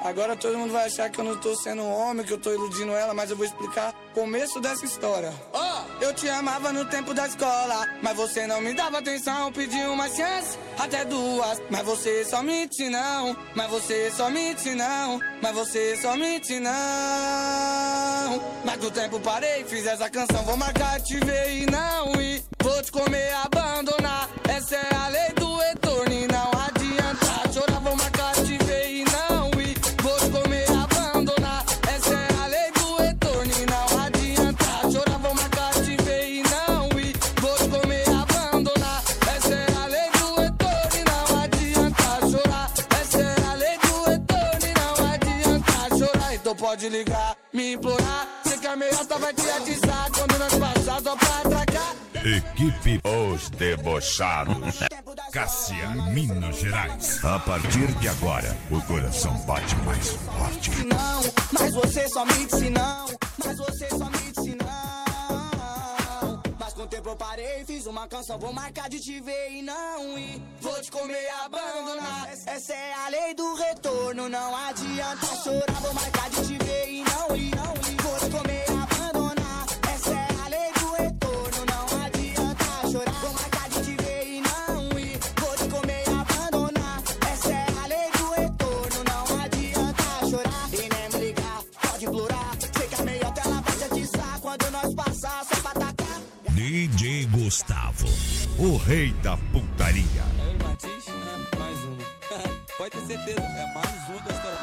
Agora todo mundo vai achar que eu não tô sendo um homem, que eu tô iludindo ela, mas eu vou explicar o começo dessa história. Eu te amava no tempo da escola, mas você não me dava atenção, pedi uma chance, até duas, mas você só mente não, mas você só mente não, mas você só mente não. Mas do tempo parei, fiz essa canção, vou marcar, te ver e não ir, vou te comer, abandonar, essa é a lei do retorno e não adianta chorar, vou marcar, te ver e não ir, vou te comer, abandonar, essa é a lei do retorno e não adianta chorar, vou marcar, te ver e não ir, vou te comer, abandonar, essa é a lei do retorno e não adianta chorar, essa é a lei do retorno e não adianta chorar, então pode ligar, me implorar, sei que a meiota vai te atiçar quando nós passar só pra atracar. Equipe Os Debochados. Cássia, Minas Gerais. A partir de agora, o coração bate mais forte. Não, mas você só me disse não, mas você só me disse não. Mas com o tempo eu parei, fiz uma canção, vou marcar de te ver e não ir. Vou te comer, abandonar, essa é a lei do retorno, não adianta chorar, vou marcar de te ver e não ir. Vou te comer, abandonar, essa é a lei do retorno, não adianta chorar, vou marcar de te ver e não ir. Vou te comer, abandonar, essa é a lei do retorno, não adianta chorar. E nem me ligar, pode implorar, sei que a meiota ela vai te atiçar quando nós passar só pra atacar. DJ Gustavo, o rei da putaria. É o Matiz, mais um. Pode ter certeza, é mais um da história.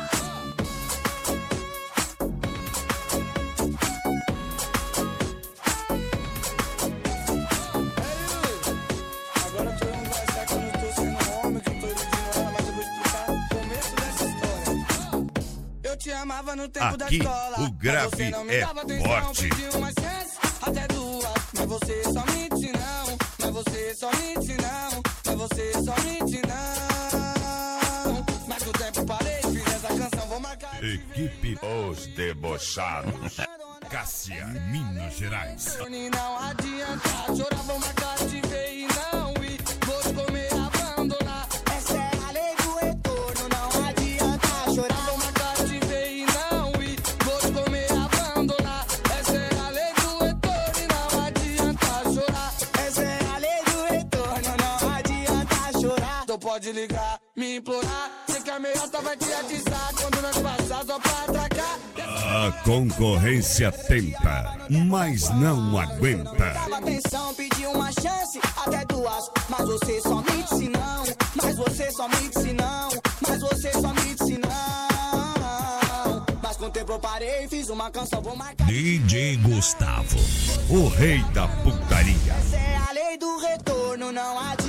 Agora todo mundo vai achar que eu não tô sendo um homem, que eu tô iludindo ela, mas eu vou explicar o começo dessa história. Eu te amava no tempo da Aqui, escola, o grave mas você não me é dava atenção, forte. pedi uma chance, até duas, mas você só mente não, mas você só mente não, mas você só mente não. Mas o tempo parei, fiz essa canção, vou marcar. Equipe Os Debochados. Cássia, Minas Gerais. Não adianta chorar, vou marcar, te ver e não ir. Vou te comer, abandonar, essa é a lei do retorno, não adianta chorar, vou marcar, te ver e não ir. Vou te comer, abandonar, essa é a lei do retorno e não adianta chorar, essa é a lei do retorno, não adianta chorar. Então pode ligar, me implorar, sei que a meiota vai te atiçar quando nós passar só pra atracar. A concorrência tenta, mas não aguenta. Dava atenção, pedi uma chance, até duas, mas você só me disse não, mas você só me disse não, mas você só me disse não. Mas com o tempo eu parei, fiz uma canção, vou marcar. DJ Gustavo, o rei da putaria. Essa é a lei do retorno, não adianta.